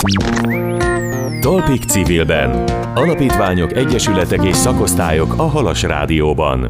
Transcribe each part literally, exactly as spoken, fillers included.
Talpig civilben. Alapítványok, egyesületek és szakosztályok a Halas Rádióban.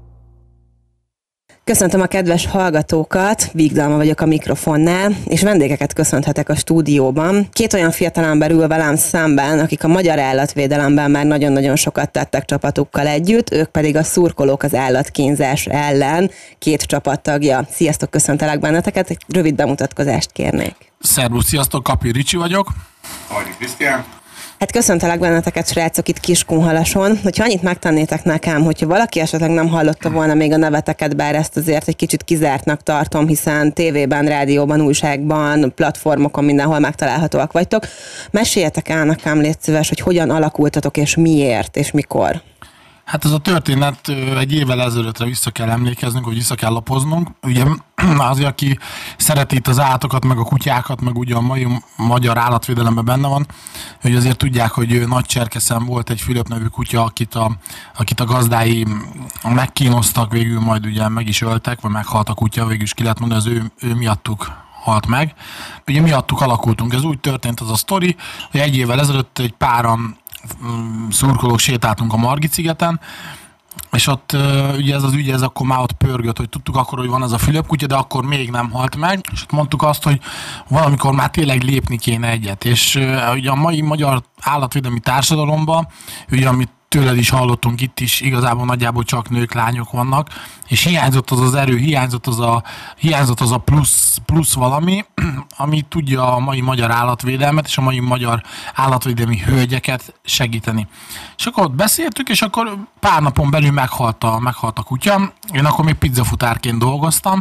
Köszöntöm a kedves hallgatókat, Víg Dalma vagyok a mikrofonnál, és vendégeket köszönhetek a stúdióban. Két olyan fiatalember ül velem szemben, akik a magyar állatvédelemben már nagyon-nagyon sokat tettek csapatukkal együtt, ők pedig a szurkolók az állatkínzás ellen, két csapattagja. Sziasztok, köszöntelek benneteket, egy rövid bemutatkozást kérnék. Szervusz, sziasztok, Kapi Ricsi vagyok. Ajdi Krisztián. Hát köszöntelek benneteket, srácok, itt Kiskunhalason. Hogyha annyit megtennétek nekem, hogyha valaki esetleg nem hallotta volna még a neveteket, bár ezt azért egy kicsit kizártnak tartom, hiszen tévében, rádióban, újságban, platformokon mindenhol megtalálhatóak vagytok. Meséljetek el nekem, légy szíves, hogy hogyan alakultatok, és miért, és mikor. Hát ez a történet egy évvel ezelőttre vissza kell emlékeznünk, hogy vissza kell lapoznunk. Ugye azért, aki szereti itt az állatokat, meg a kutyákat, meg ugye a mai magyar állatvédelemben benne van, hogy azért tudják, hogy Nagycserkeszen volt egy Fülöp nevű kutya, akit a, akit a gazdái megkínoztak, végül majd ugye meg is öltek, vagy meghalt a kutya, végül is ki lehet mondani, az ő, ő miattuk halt meg. Ugye miattuk alakultunk, ez úgy történt az a sztori, hogy egy évvel ezelőtt egy páran szurkolók sétáltunk a Margit-szigeten, és ott ugye ez az ügy, ez akkor már ott pörgött, hogy tudtuk akkor, hogy van ez a Fülöp kutya, de akkor még nem halt meg, és ott mondtuk azt, hogy valamikor már tényleg lépni kéne egyet, és ugye a mai magyar állatvédelmi társadalomban, ugye amit tőled is hallottunk itt is, igazából nagyjából csak nők, lányok vannak, és hiányzott az az erő, hiányzott az a, hiányzott az a plusz, plusz valami, ami tudja a mai magyar állatvédelmet és a mai magyar állatvédelmi hölgyeket segíteni. És akkor ott beszéltük, és akkor pár napon belül meghalt a, meghalt a kutya. Én akkor még pizzafutárként dolgoztam,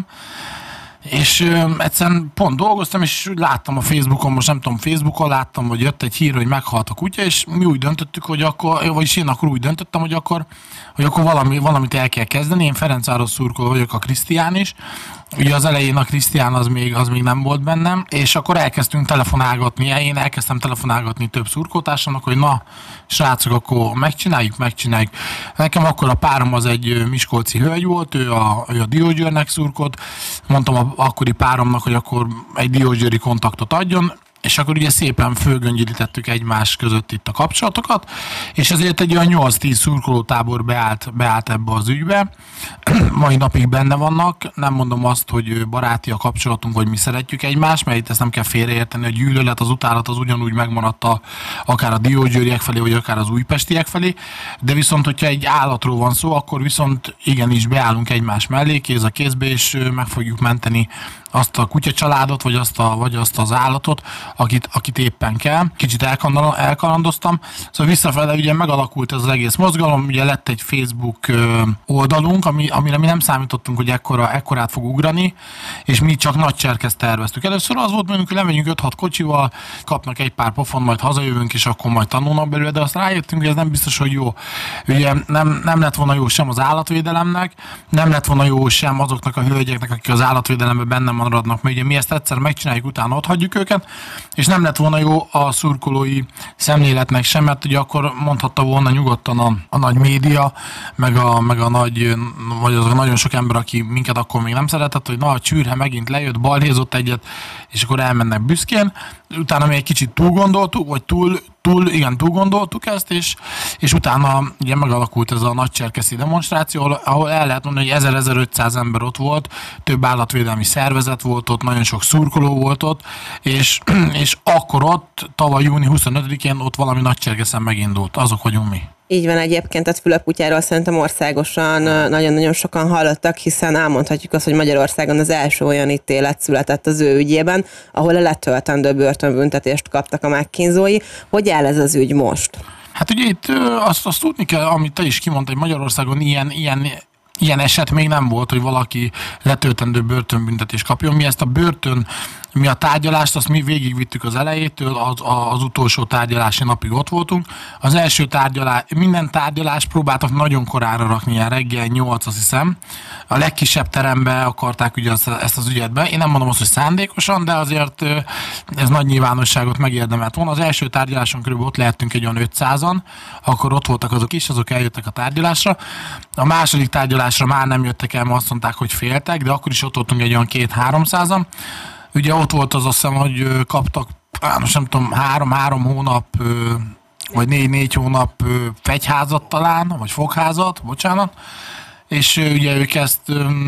és ö, egyszerűen pont dolgoztam, és láttam a Facebookon, most nem tudom, Facebookon láttam, hogy jött egy hír, hogy meghalt a kutya, és mi úgy döntöttük, hogy akkor, vagyis én akkor úgy döntöttem, hogy akkor, hogy akkor valami, valamit el kell kezdeni. Én Ferencváros szurkoló vagyok, a Krisztián is. Ugye az elején a Krisztián az még, az még nem volt bennem, és akkor elkezdtünk telefonálgatni, én elkezdtem telefonálgatni több szurkoltársamnak, hogy na, srácok, akkor megcsináljuk, megcsináljuk. Nekem akkor a párom az egy miskolci hölgy volt, ő a, ő a Diósgyőrnek szurkolt, mondtam a akkori páromnak, hogy akkor egy diósgyőri kontaktot adjon, és akkor ugye szépen fölgöngyölítettük egymás között itt a kapcsolatokat, és ezért egy olyan nyolc-tíz szurkolótábor beállt, beállt ebbe az ügybe. Mai napig benne vannak, nem mondom azt, hogy baráti a kapcsolatunk, hogy mi szeretjük egymást, mert itt ezt nem kell félreérteni, a gyűlölet, az utálat az ugyanúgy megmaradt a, akár a diósgyőriek felé, vagy akár az újpestiek felé, de viszont, hogyha egy állatról van szó, akkor viszont igenis beállunk egymás mellé, kéz a kézbe, és meg fogjuk menteni azt a kutyacsaládot, vagy azt, a, vagy azt az állatot, akit, akit éppen kell. Kicsit elkalandoztam. Szóval visszafele ugye megalakult ez az egész mozgalom, ugye lett egy Facebook oldalunk, ami, amire mi nem számítottunk, hogy ekkora, ekkorát fog ugrani, és mi csak Nagycserkeszt terveztük. Először az volt mondjuk, hogy lemegyünk öt-hat kocsival, kapnak egy pár pofon, majd hazajövünk, és akkor majd tanulnak belőle, de azt rájöttünk, hogy ez nem biztos, hogy jó. Ugye nem, nem lett volna jó sem az állatvédelemnek, nem lett volna jó sem azoknak a hölgyeknek, akik az állatvédelemben benne maradnak, mert ugye mi ezt egyszer megcsináljuk, utána ott hagyjuk őket, és nem lett volna jó a szurkolói szemléletnek sem, mert ugye akkor mondhatta volna nyugodtan a, a nagy média, meg a, meg a nagy, vagy az a nagyon sok ember, aki minket akkor még nem szeretett, hogy na, a csűrhe megint lejött, balhézott egyet, és akkor elmennek büszkén. Utána még egy kicsit túl gondoltuk, vagy túl, túl, igen, túl gondoltuk ezt, és, és utána ugye megalakult ez a nagycserkeszi demonstráció, ahol, ahol el lehet mondani, hogy ezer-ezerötszáz ember ott volt, több állatvédelmi szervezet volt ott, nagyon sok szurkoló volt ott, és, és akkor ott tavaly június huszonötödikén ott valami Nagycserkeszen megindult. Azok vagyunk mi. Így van egyébként, tehát Fülöp kutyáról szerintem országosan nagyon-nagyon sokan hallottak, hiszen elmondhatjuk azt, hogy Magyarországon az első olyan ítélet született az ő ügyében, ahol a letöltendő börtönbüntetést kaptak a megkínzói. Hogy áll ez az ügy most? Hát ugye itt azt, azt tudni kell, amit te is kimondtad, hogy Magyarországon ilyen, ilyen Ilyen eset még nem volt, hogy valaki letöltendő börtönbüntetést kapjon. Mi ezt a börtön, mi a tárgyalást, azt mi végigvittük az elejétől, az, az utolsó tárgyalási napig ott voltunk. Az első tárgyalás, minden tárgyalást próbáltak nagyon korára rakni, ilyen reggel nyolc, azt hiszem. A legkisebb terembe akarták ugye ezt az ügyet be. Én nem mondom azt, hogy szándékosan, de azért ez nagy nyilvánosságot megérdemelt volna. Az első tárgyaláson körülbelül ott lehettünk egy olyan ötszázan, akkor ott voltak azok is, azok eljöttek a tárgyalásra. A második tárgyalásra már nem jöttek el, mert azt mondták, hogy féltek, de akkor is ott voltunk egy olyan két-háromszázan. ugye ott volt az, azt hiszem, hogy kaptak, most nem tudom, három-három hónap, vagy négy-négy hónap fegyházat talán, vagy fogházat, bocsánat, és ugye ők ezt,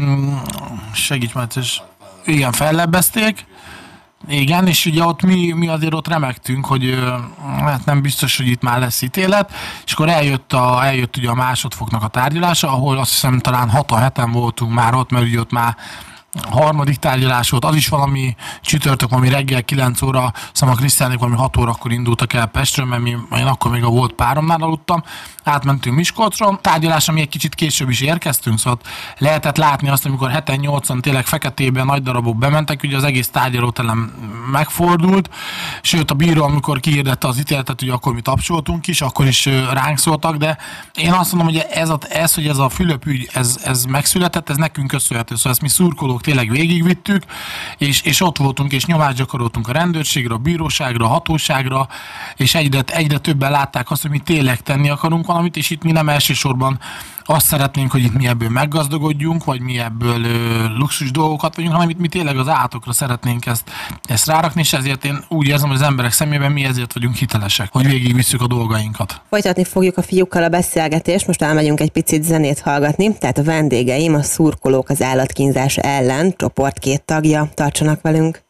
segíts már, és igen, fellebbezték, igen, és ugye ott mi, mi azért ott remegtünk, hogy hát nem biztos, hogy itt már lesz ítélet, és akkor eljött, a, eljött ugye a másodfoknak a tárgyalása, ahol azt hiszem talán hatan heten voltunk már ott, mert ugye ott már a harmadik tárgyalás volt, az is valami csütörtök, valami reggel kilenc óra, szóval a Krisztiánék valami hat órakor indultak el Pestről, mert mi, én akkor még a volt páromnál aludtam, átmentünk Miskolcra, tárgyalásra mi egy kicsit később is érkeztünk, szóval lehetett látni azt, amikor heten-nyolcan tényleg feketében nagy darabok bementek, ugye az egész tárgyalóterem megfordult, sőt a bíró, amikor kihirdette az ítéletet, ugye akkor mi tapsoltunk is, akkor is ránk szóltak, de én azt mondom, hogy ez, a, ez hogy ez a Fülöp ügy, ez, ez megszületett, ez nekünk köszönhető, szóval ezt mi szurkolók tényleg végigvittük, és, és ott voltunk, és nyomást gyakoroltunk a rendőrségre, a bíróságra, a hatóságra, és egyre, egyre többen látták azt, hogy mi tényleg tenni akarunk valamit, és itt mi nem elsősorban azt szeretnénk, hogy itt mi ebből meggazdagodjunk, vagy mi ebből ö, luxus dolgokat vagyunk, hanem itt mi tényleg az állatokra szeretnénk ezt, ezt rárakni, és ezért én úgy érzem, hogy az emberek szemében mi ezért vagyunk hitelesek, hogy végigvisszük a dolgainkat. Folytatni fogjuk a fiúkkal a beszélgetést, most elmegyünk egy picit zenét hallgatni, tehát a vendégeim, a Szurkolók az állatkínzás ellen, csoport két tagja, tartsanak velünk.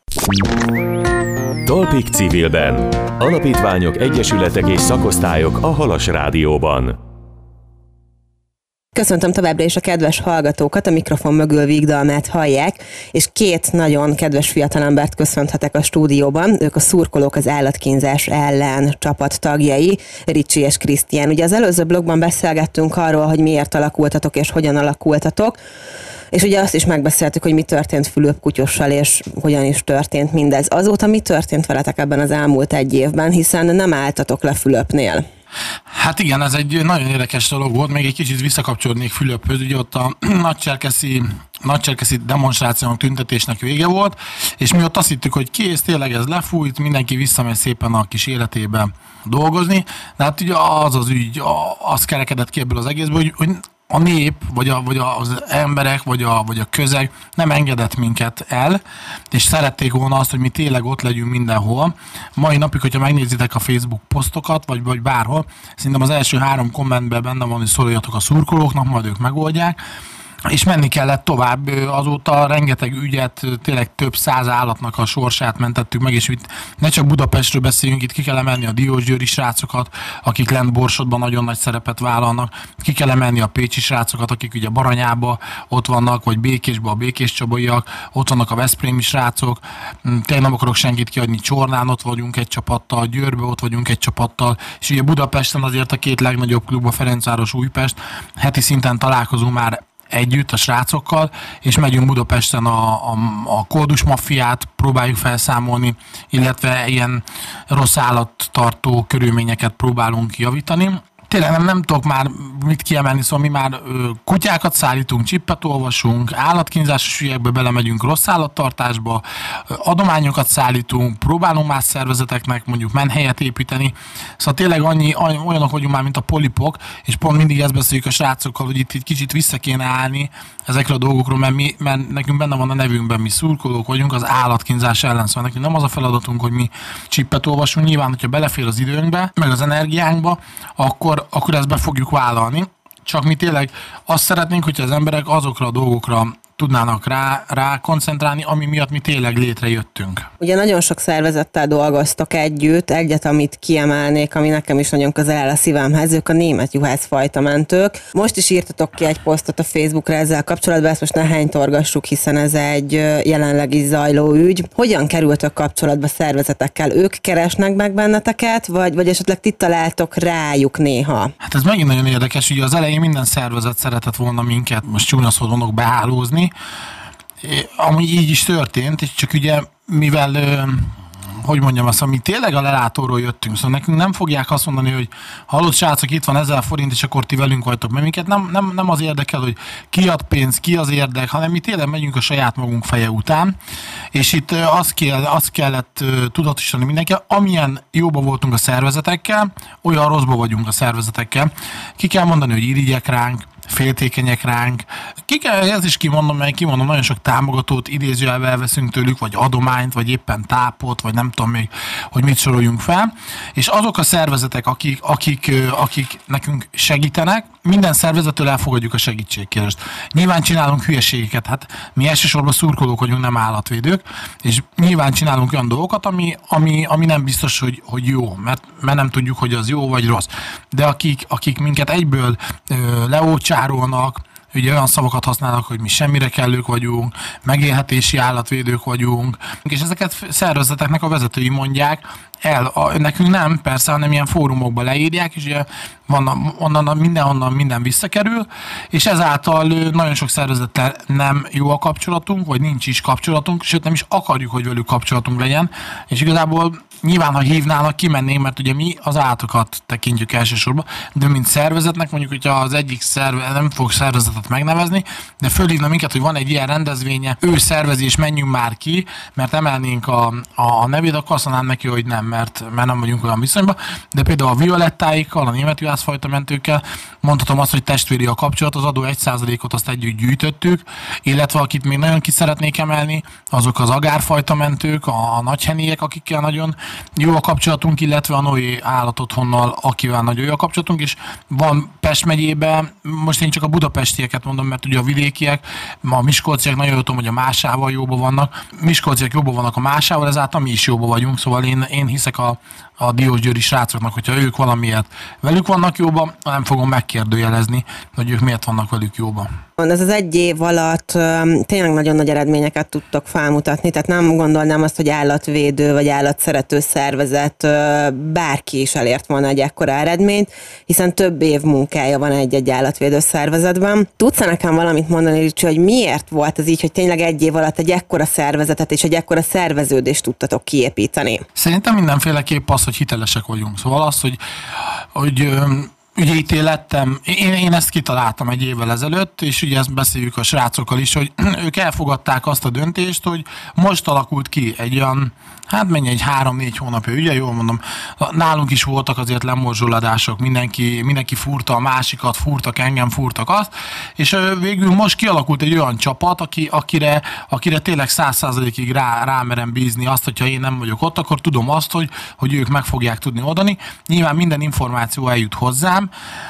Talpig civilben. Alapítványok, egyesületek és szakosztályok a Halas Rádióban. Köszöntöm továbbra is a kedves hallgatókat, a mikrofon mögül Vigdalmát hallják, és két nagyon kedves fiatalembert köszönhetek a stúdióban. Ők a Szurkolók az állatkínzás ellen csapat tagjai, Ricsi és Krisztián. Ugye az előző blogban beszélgettünk arról, hogy miért alakultatok és hogyan alakultatok, és ugye azt is megbeszéltük, hogy mi történt Fülöp Kutyossal, és hogyan is történt mindez. Azóta mi történt veletek ebben az elmúlt egy évben, hiszen nem álltatok le Fülöpnél? Hát igen, ez egy nagyon érdekes dolog volt, még egy kicsit visszakapcsolódnék Fülöphöz, ugye ott a nagycserkeszi, nagycserkeszi demonstrációnak, tüntetésnek vége volt, és mi ott azt hittük, hogy kész, tényleg ez lefújt, mindenki visszamegy szépen a kis életébe dolgozni, de hát ugye az az ügy, az kerekedett ki ebből az egészből, hogy, hogy a nép, vagy, a, vagy az emberek, vagy a, vagy a közeg nem engedett minket el, és szerették volna azt, hogy mi tényleg ott legyünk mindenhol. Mai napig, hogyha megnézitek a Facebook posztokat, vagy, vagy bárhol, szerintem az első három kommentben benne van, hogy szóljatok a szurkolóknak, majd ők megoldják. És menni kellett tovább, azóta rengeteg ügyet, tényleg több száz állatnak a sorsát mentettük meg, és itt ne csak Budapestről beszéljünk, itt ki kell emelni a diósgyőri srácokat, akik lent Borsodban nagyon nagy szerepet vállalnak, ki kell emelni a pécsi srácokat, akik ugye Baranyában ott vannak, vagy Békésben a Békés Csabaiak, ott vannak a veszprémi srácok, tényleg nem akarok senkit kiadni, Csornán ott vagyunk egy csapattal, Győrbe ott vagyunk egy csapattal, és ugye Budapesten azért a két legnagyobb klub, a Ferencváros, Újpest, heti szinten találkozunk már együtt a srácokkal, és megyünk Budapesten a, a, a koldus maffiát próbáljuk felszámolni, illetve ilyen rossz állattartó körülményeket próbálunk javítani. Tényleg nem, nem tudok már mit kiemelni, szóval mi már ö, kutyákat szállítunk, csippet olvasunk, állatkínzásos ügyekbe belemegyünk, rossz állattartásba, ö, adományokat szállítunk, próbálunk más szervezeteknek mondjuk menhelyet építeni. Szóval tényleg annyi, annyi, olyanok vagyunk már, mint a polipok, és pont mindig ezt beszéljük a srácokkal, hogy itt, itt kicsit vissza kéne állni ezekre a dolgokról, mert, mi, mert nekünk benne van a nevünkben, mi szurkolók vagyunk az állatkínzás ellen. Szóval nekünk nem az a feladatunk, hogy mi csippet olvasunk, nyilván, hogyha belefér az időnkbe, meg az energiánkba, akkor akkor ezt be fogjuk vállalni. Csak mi tényleg azt szeretnénk, hogyha az emberek azokra a dolgokra tudnának rá, rá koncentrálni, ami miatt mi tényleg létrejöttünk. Ugye nagyon sok szervezettel dolgoztok együtt, egyet, amit kiemelnék, ami nekem is nagyon közel áll a szívemhez, ők a német juhász fajtamentők. Most is írtatok ki egy posztot a Facebookra ezzel kapcsolatban, ezt most ne hánytorgassuk, hiszen ez egy jelenleg is zajló ügy. Hogyan kerültök kapcsolatba szervezetekkel? Ők keresnek meg benneteket, vagy, vagy esetleg ti találtok rájuk néha? Hát ez megint nagyon érdekes, ugye az elején minden szervezet szeretett volna minket, most csúnya szót mondok, behálózni, ami így is történt, és csak ugye, mivel, hogy mondjam azt, mi tényleg a lelátóról jöttünk, szóval nekünk nem fogják azt mondani, hogy hallott srácok, itt van ezer forint, és akkor ti velünk vagytok, mert minket nem, nem, nem az érdekel, hogy ki ad pénz, ki az érdek, hanem mi tényleg megyünk a saját magunk feje után, és itt azt, kell, azt kellett tudatosítani mindenki, amilyen jóba voltunk a szervezetekkel, olyan rosszba vagyunk a szervezetekkel. Ki kell mondani, hogy irigyek ránk, féltékenyek ránk. Ki kell, ez is kimondom, mert kimondom, nagyon sok támogatót idézőjelbe elveszünk tőlük, vagy adományt, vagy éppen tápot, vagy nem tudom még, hogy mit soroljunk fel. És azok a szervezetek, akik, akik, akik nekünk segítenek, minden szervezettől elfogadjuk a segítségkérést. Nyilván csinálunk hülyeségeket, hát mi elsősorban szurkolók vagyunk, nem állatvédők, és nyilván csinálunk olyan dolgokat, ami, ami, ami nem biztos, hogy, hogy jó, mert, mert nem tudjuk, hogy az jó vagy rossz. De akik, akik minket egyből ö, leócsárolnak, ugye olyan szavakat használnak, hogy mi semmire kellők vagyunk, megélhetési állatvédők vagyunk, és ezeket szervezeteknek a vezetői mondják el. A, nekünk nem, persze, hanem ilyen fórumokba leírják, és ugye van, onnan, mindenhonnan minden visszakerül, és ezáltal nagyon sok szervezettel nem jó a kapcsolatunk, vagy nincs is kapcsolatunk, sőt nem is akarjuk, hogy velük kapcsolatunk legyen, és igazából nyilván, ha hívnának, kimennénk, mert ugye mi az állatokat tekintjük elsősorban, de mint szervezetnek, mondjuk, hogyha az egyik szervezet, nem fog szervezetet megnevezni, de fölhívna minket, hogy van egy ilyen rendezvénye, ő szervezi, és menjünk már ki, mert emelnénk a, a nevét, akkor azt mondanám neki, hogy nem, mert, mert nem vagyunk olyan viszonyban. De például a violettáikkal, a német juhászfajta mentőkkel mondhatom azt, hogy testvéri a kapcsolat, az adó egy százalékot azt együtt gyűjtöttük, illetve akit még nagyon ki szeretnék emelni, azok az agárfajta mentők, a, a nagyhenélyek, akikkel nagyon jó a kapcsolatunk, illetve a Noé állatotthonnal, akivel nagyon jó a kapcsolatunk, és van Pest megyében, most én csak a budapestieket mondom, mert ugye a vidékiek, a miskolciak nagyon jó tudom, hogy a Másával jóban vannak, miskolciak jóban vannak a Másával, ezáltal mi is jóban vagyunk, szóval én, én hiszek a, a diósgyőri srácoknak, hogyha ők valamiért velük vannak jóban, nem fogom megkérdőjelezni, hogy ők miért vannak velük jóban. Ez az egy év alatt tényleg nagyon nagy eredményeket tudtok felmutatni, tehát nem gondolnám azt, hogy állatvédő vagy állatszerető szervezet bárki is elért volna egy ekkora eredményt, hiszen több év munkája van egy-egy állatvédő szervezetben. Tudsz nekem valamit mondani, Ricsi, hogy miért volt ez így, hogy tényleg egy év alatt egy ekkora szervezetet és egy ekkora szerveződést tudtatok kiépíteni? Szerintem mindenféleképp az, hogy hitelesek vagyunk. Szóval az, hogy, hogy ügyété lettem, én, én ezt kitaláltam egy évvel ezelőtt, és ugye ezt beszéljük a srácokkal is, hogy ők elfogadták azt a döntést, hogy most alakult ki egy olyan, hát mennyi egy három-négy hónapja, ugye jól mondom, nálunk is voltak azért lemorzsoladások, mindenki, mindenki fúrta a másikat, fúrtak engem, fúrtak azt, és végül most kialakult egy olyan csapat, aki, akire, akire tényleg száz százalékig rá, rámerem bízni azt, hogyha én nem vagyok ott, akkor tudom azt, hogy, hogy ők meg fogják tudni oldani. Nyilván minden információ eljut hozzám,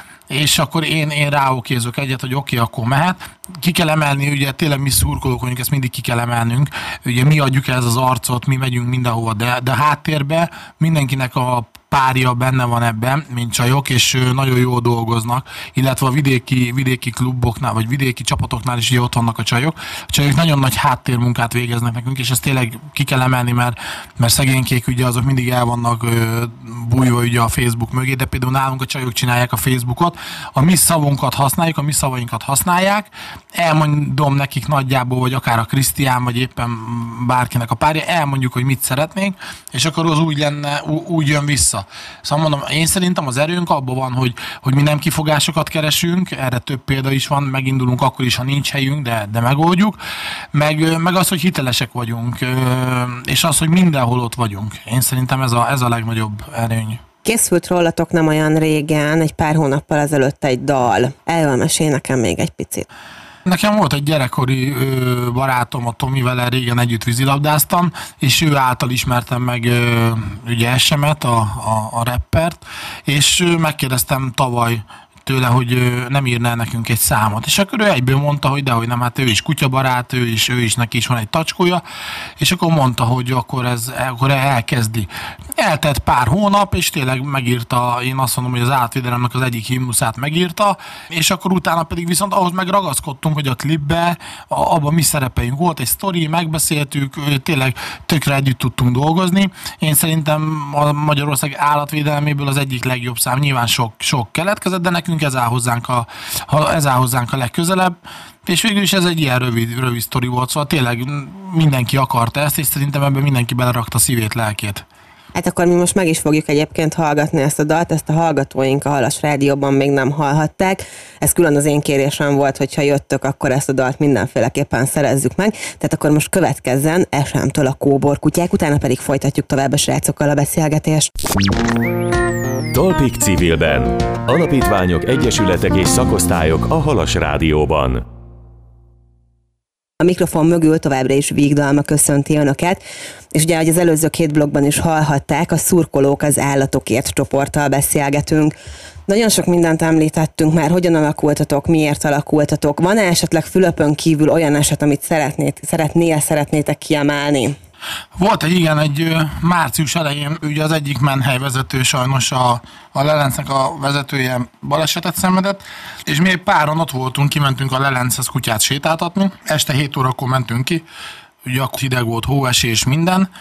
és akkor én, én ráokézok egyet, hogy oké, okay, akkor mehet. Ki kell emelni, ugye tényleg mi szurkolók vagyunk, ezt mindig ki kell emelnünk. Ugye mi adjuk ez az arcot, mi megyünk mindenhova, de, de háttérben mindenkinek a párja benne van ebben, mint csajok, és nagyon jól dolgoznak, illetve a vidéki, vidéki kluboknál, vagy vidéki csapatoknál is ugye ott vannak a csajok. A csajok nagyon nagy háttérmunkát végeznek nekünk, és ezt tényleg ki kell emelni, mert, mert szegénykék ugye azok mindig el vannak ö, bújva ugye a Facebook mögé, de például nálunk a csajok csinálják a Facebookot, a mi szavunkat használjuk, a mi szavainkat használják, elmondom nekik nagyjából, vagy akár a Krisztián, vagy éppen bárkinek a párja, elmondjuk, hogy mit szeretnénk, és akkor az úgy lenne, úgy jön vissza. Szóval mondom, én szerintem az erőnk abban van, hogy, hogy mi nem kifogásokat keresünk, erre több példa is van, megindulunk akkor is, ha nincs helyünk, de, de megoldjuk, meg, meg az, hogy hitelesek vagyunk, és az, hogy mindenhol ott vagyunk. Én szerintem ez a, ez a legnagyobb erőny. Készült rólatok nem olyan régen, egy pár hónappal ezelőtt egy dal. Erről mesélj nekem még egy picit. Nekem volt egy gyerekkori ö, barátom, a Tomi, vele régen együtt vízilabdáztam, és ő által ismertem meg ö, ugye Esemet, a, a, a rappert, és ö, megkérdeztem tavaly tőle, hogy nem írná nekünk egy számot. És akkor ő egyből mondta, hogy dehogy nem, hát ő is kutyabarát, ő is, ő is, neki is van egy tacskója, és akkor mondta, hogy akkor ez akkor elkezdi. Eltelt pár hónap, és tényleg megírta, én azt mondom, hogy az állatvédelemnek az egyik himnuszát megírta, és akkor utána pedig viszont ahhoz meg ragaszkodtunk, hogy a klipbe, abban mi szerepeljünk. Volt egy sztori, megbeszéltük, tényleg tökre együtt tudtunk dolgozni. Én szerintem a Magyarország állatvédelméből az egyik legjobb szám, nyilván sok, sok keletkezett, de nekünk ez áll hozzánk a, ez áll hozzánk a legközelebb, és végül is ez egy ilyen rövid, rövid sztori volt, szóval tényleg mindenki akarta ezt, és szerintem ebben mindenki belerakta szívét, lelkét. Hát akkor mi most meg is fogjuk egyébként hallgatni ezt a dalt, ezt a hallgatóink a Halas Rádióban még nem hallhatták. Ez külön az én kérésem volt, hogyha jöttök, akkor ezt a dalt mindenféleképpen szerezzük meg. Tehát akkor most következzen Esemtől a kóborkutyák, utána pedig folytatjuk tovább a srácokkal a beszélgetést. Talpig civilben. Alapítványok, egyesületek és szakosztályok a Halas Rádióban. A mikrofon mögül továbbra is Víg Dalma köszönti Önöket, és ugye, ahogy az előző két blogban is hallhatták, a Szurkolók az állatokért csoporttal beszélgetünk. Nagyon sok mindent említettünk már, hogyan alakultatok, miért alakultatok. Van-e esetleg Fülöpön kívül olyan eset, amit szeretnéd, szeretnél, szeretnétek kiemelni? Volt egy, igen, egy március elején, ugye az egyik menhely vezető, sajnos a, a Lelencnek a vezetője balesetet szenvedett, és mi páran ott voltunk, kimentünk a Lelenchez kutyát sétáltatni, este hét órakor mentünk ki, ugye akkor hideg volt, hóesés, minden,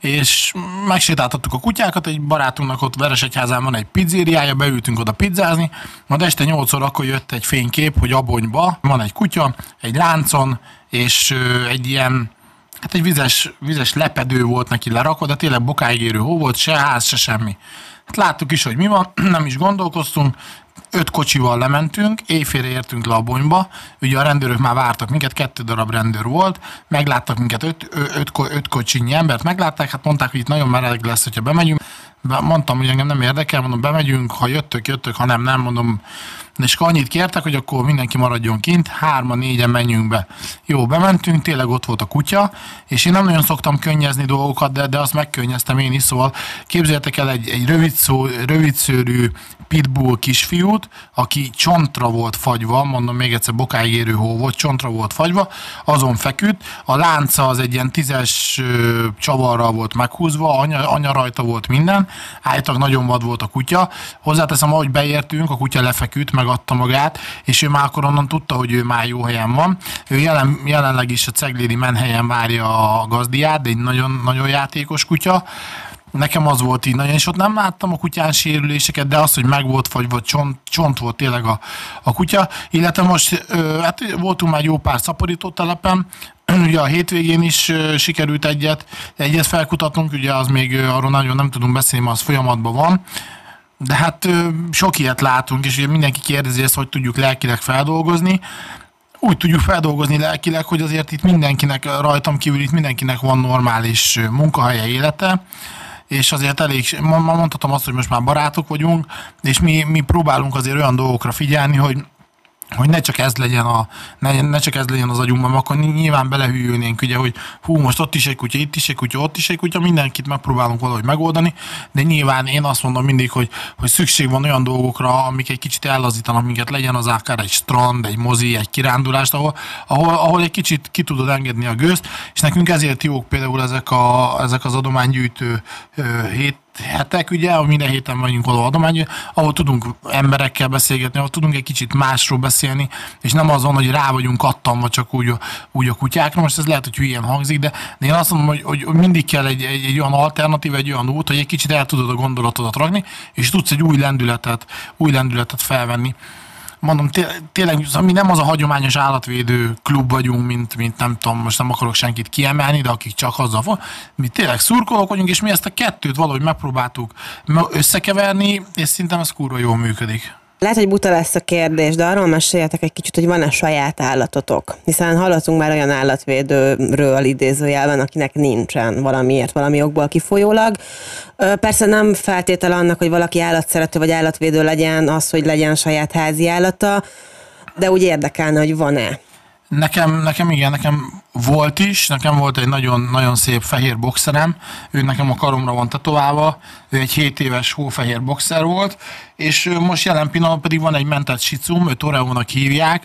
és megsétáltattuk a kutyákat, egy barátunknak ott Veresegyházán van egy pizzériája, beültünk oda pizzázni, majd este nyolc órakor jött egy fénykép, hogy Abonyba van egy kutya, egy láncon, és egy ilyen, hát egy vizes, vizes lepedő volt neki lerakva, de tényleg bokáig érő hó volt, se ház, se semmi. Hát láttuk is, hogy mi van, nem is gondolkoztunk, öt kocsival lementünk, éjfélre értünk le Abonyba, ugye a rendőrök már vártak minket, kettő darab rendőr volt, megláttak minket, öt, öt, öt kocsinyi embert meglátták, hát mondták, hogy itt nagyon meleg lesz, hogyha bemegyünk. Mondtam, hogy engem nem érdekel, mondom, bemegyünk, ha jöttök, jöttök, ha nem, nem, mondom, és annyit kértek, hogy akkor mindenki maradjon kint, hárman, négyen menjünk be. Jó, bementünk, tényleg ott volt a kutya, és én nem nagyon szoktam könnyezni dolgokat, de, de azt megkönnyeztem én is, szóval képzeljétek el egy, egy rövidszó, rövidszőrű pitbull kisfiút, aki csontra volt fagyva, mondom még egyszer, bokáig érő hó volt, csontra volt fagyva, azon feküdt, a lánca az egy ilyen tízes ö, csavarral volt meghúzva, anya, anya rajta volt minden, állítólag nagyon vad volt a kutya, hozzáteszem, ahogy beértünk, a kutya lefeküdt, megadta magát, és ő már akkor onnan tudta, hogy ő már jó helyen van. Ő jelen, jelenleg is a Ceglédi menhelyen várja a gazdiát, de egy nagyon, nagyon játékos kutya. Nekem az volt így nagyon, és ott nem láttam a kutyán sérüléseket, de az, hogy meg volt fagyva, csont, csont volt tényleg a, a kutya. Illetve most ö, hát voltunk már jó pár szaporítótelepen, ugye a hétvégén is ö, sikerült egyet, egyet felkutatnunk, ugye az még ö, arról nagyon nem tudunk beszélni, mert az folyamatban van. De hát ö, sok ilyet látunk, és ugye mindenki kérdezi ezt, hogy tudjuk lelkileg feldolgozni. Úgy tudjuk feldolgozni lelkileg, hogy azért itt mindenkinek, rajtam kívül itt mindenkinek van normális munkahelye, élete, és azért elég, ma mondhatom azt, hogy most már barátok vagyunk, és mi, mi próbálunk azért olyan dolgokra figyelni, hogy hogy ne csak ez legyen, a, ne, ne csak ez legyen az agyunkban, akkor nyilván belehűlnénk, ugye, hogy hú, most ott is egy kutya, itt is egy kutya, ott is egy kutya, mindenkit megpróbálunk valahogy megoldani, de nyilván én azt mondom mindig, hogy, hogy szükség van olyan dolgokra, amik egy kicsit ellazítanak minket, legyen az akár egy strand, egy mozi, egy kirándulást, ahol, ahol, ahol egy kicsit ki tudod engedni a gőzt, és nekünk ezért jók például ezek, a, ezek az adománygyűjtő ö, hét hetek, ugye, minden héten vagyunk való adomány, ahol tudunk emberekkel beszélgetni, ahol tudunk egy kicsit másról beszélni, és nem azon, hogy rá vagyunk kattanva csak úgy, úgy a kutyákra. Most ez lehet, hogy hülyén hangzik, de, de én azt mondom, hogy, hogy mindig kell egy, egy, egy olyan alternatív, egy olyan út, hogy egy kicsit el tudod a gondolatodat rakni, és tudsz egy új lendületet, új lendületet felvenni. Mondom, tényleg mi nem az a hagyományos állatvédő klub vagyunk, mint, mint nem tudom, most nem akarok senkit kiemelni, de akik csak azzal van. Mi tényleg szurkolók vagyunk, és mi ezt a kettőt valahogy megpróbáltuk összekeverni, és szerintem ez kurva jól működik. Lehet, hogy buta lesz a kérdés, de arról meséljetek egy kicsit, hogy van-e saját állatotok. Hiszen hallottunk már olyan állatvédőről idézőjelben, akinek nincsen valamiért, valami okból kifolyólag. Persze nem feltétel annak, hogy valaki állatszerető vagy állatvédő legyen az, hogy legyen saját házi állata, de úgy érdekelne, hogy van-e. Nekem, nekem igen, nekem volt is, nekem volt egy nagyon, nagyon szép fehér boxerem, ő nekem a karomra van tetoválva, ő egy hét éves hófehér boxer volt, és most jelen pillanatban pedig van egy mentett sicum, őt Oreónak hívják,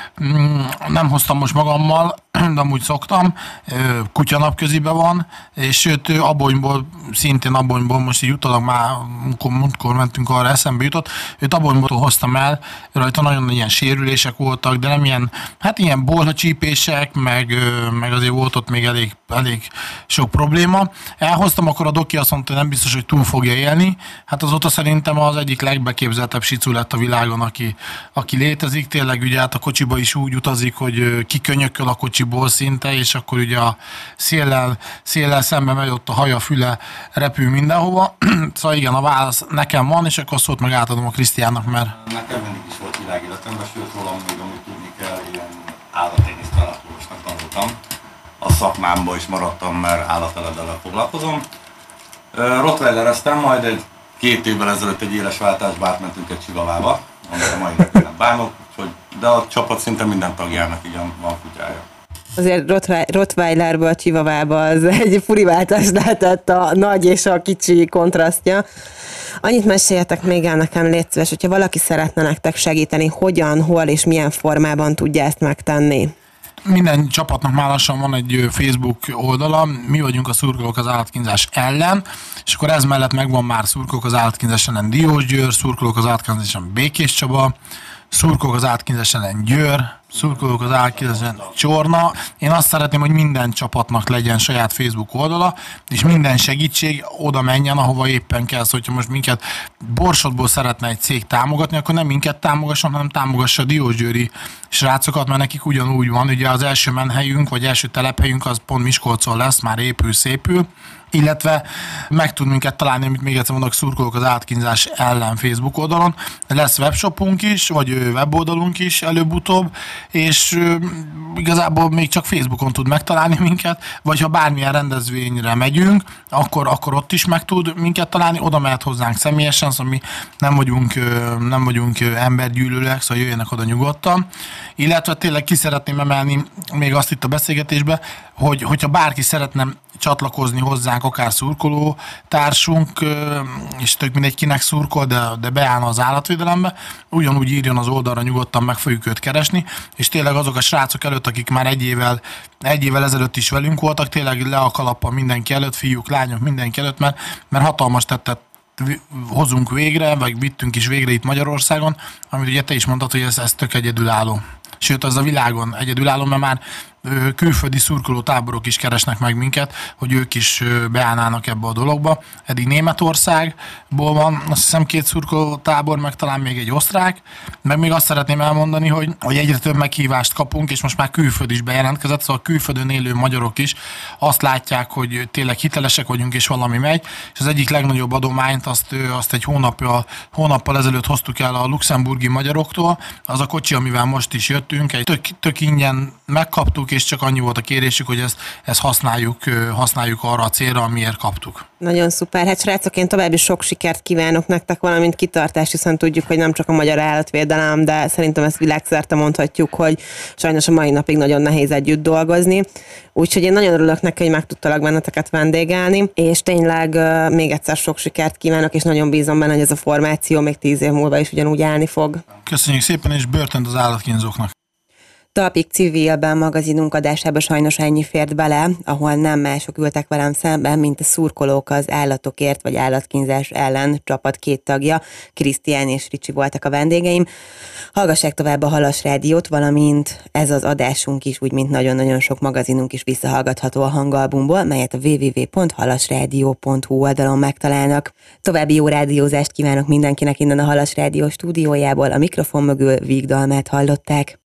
nem hoztam most magammal, de amúgy szoktam, kutya napközibe van, és őt Abonyból, szintén Abonyból, most így utólag már, amikor mentünk arra, eszembe jutott, őt Abonyból hoztam el, rajta nagyon ilyen sérülések voltak, de nem ilyen, hát ilyen bolhacsípések, meg, meg azért volt ott még elég, elég sok probléma. Elhoztam, akkor a doki azt mondta, hogy nem biztos, hogy túl fogja élni. Hát azóta szerintem az egyik legbeképzeltebb sicu lett a világon, aki, aki létezik. Tényleg ugye hát a kocsiba is úgy utazik, hogy kikönyököl a kocsiból szinte, és akkor ugye a széllel, széllel szembe megy, ott a haja, füle repül mindenhova. Szóval igen, a válasz nekem van, és akkor szót meg átadom a Krisztiánnak, mert... Nekem mindig is volt világéletemben, sőt rólam még amit tudni kell, ilyen állaténisztállatosnak tanultam. A szakmámban is maradtam, mert állateleddel foglalkozom. Rottweilereztem, majd egy két évvel ezelőtt egy éles váltásba átmentünk egy Chihuahuába, amit a mai napig nem bánok, úgyhogy, de a csapat szinte minden tagjának így van kutyája. Azért Rottweilerből Chihuahuába az egy furi váltás lehetett a nagy és a kicsi kontrasztja. Annyit meséljetek még el nekem, légy szíves, hogyha valaki szeretne nektek segíteni, hogyan, hol és milyen formában tudja ezt megtenni. Minden csapatnak már lassan van egy Facebook oldala, mi vagyunk a Szurkolók az állatkínzás ellen, és akkor ez mellett megvan már Szurkolók az állatkínzás ellen Diósgyőr, Szurkolók az állatkínzás ellen Békés Csaba, Szurkolók az állatkínzás ellen Győr, Szurkolók az állatkínzás ellen Csorna. Én azt szeretném, hogy minden csapatnak legyen saját Facebook oldala, és minden segítség oda menjen, ahova éppen kell. Szóval, hogyha most minket Borsodból szeretne egy cég támogatni, akkor nem minket támogasson, hanem támogassa a diósgyőri srácokat, mert nekik ugyanúgy van. Ugye az első menhelyünk, vagy első telephelyünk az pont Miskolcon lesz, már épül, szépül, illetve meg tud minket találni, amit még egyszer mondok, Szurkolók az állatkínzás ellen Facebook oldalon. Lesz webshopunk is, vagy weboldalunk is előbb-utóbb, és ö, igazából még csak Facebookon tud megtalálni minket, vagy ha bármilyen rendezvényre megyünk, akkor, akkor ott is meg tud minket találni, oda mehet hozzánk személyesen, szóval mi nem vagyunk, ö, nem vagyunk ö, embergyűlölőek, szóval jöjjenek oda nyugodtan. Illetve tényleg ki szeretném emelni még azt itt a beszélgetésbe, hogy hogyha bárki szeretne csatlakozni hozzánk, akár szurkoló társunk, és tök mindegy kinek szurkol, de, de beállna az állatvédelembe, ugyanúgy írjon az oldalra, nyugodtan meg fogjuk őt keresni, és tényleg azok a srácok előtt, akik már egy évvel, egy évvel ezelőtt is velünk voltak, tényleg le a kalappal mindenki előtt, fiúk, lányok, mindenki előtt, mert, mert hatalmas tettet hozunk végre, vagy vittünk is végre itt Magyarországon, amit ugye te is mondtad, hogy ez, ez tök egyedülálló. Sőt, az a világon egyedülálló, mert már külföldi szurkoló táborok is keresnek meg minket, hogy ők is beállnának ebbe a dologba. Eddig Németországból van, azt hiszem két szurkoló tábor, meg talán még egy osztrák, meg még azt szeretném elmondani, hogy, hogy egyre több meghívást kapunk, és most már külföld is bejelentkezett, szóval a külföldön élő magyarok is azt látják, hogy tényleg hitelesek vagyunk, és valami megy, és az egyik legnagyobb adományt azt, azt egy hónappal, hónappal ezelőtt hoztuk el a luxemburgi magyaroktól, az a kocsi, amivel most is jöttünk, egy tök, tök ingyen megkaptuk, és csak annyi volt a kérésük, hogy ezt, ezt használjuk, használjuk arra a célra, amiért kaptuk. Nagyon szuper. Hát srácok, én további sok sikert kívánok nektek, valamint kitartást, hiszen tudjuk, hogy nem csak a magyar állatvédelem, de szerintem ezt világszerte mondhatjuk, hogy sajnos a mai napig nagyon nehéz együtt dolgozni. Úgyhogy én nagyon örülök neki, hogy meg tudtalak benneteket vendégelni, és tényleg uh, még egyszer sok sikert kívánok, és nagyon bízom benne, hogy ez a formáció még tíz év múlva is ugyanúgy állni fog. Köszönjük szépen, és börtönt az állatkínzóknak. Talpig Civilben magazinunk adásába sajnos ennyi fért bele, ahol nem mások ültek velem szemben, mint a Szurkolók az állatokért vagy állatkínzás ellen csapat két tagja, Krisztián és Ricsi voltak a vendégeim. Hallgassák tovább a Halas Rádiót, valamint ez az adásunk is, úgy mint nagyon-nagyon sok magazinunk is visszahallgatható a hangalbumból, melyet a double-u double-u double-u pont halasradio pont hu oldalon megtalálnak. További jó rádiózást kívánok mindenkinek innen a Halas Rádió stúdiójából, a mikrofon mögül Víg Dalmát hallották.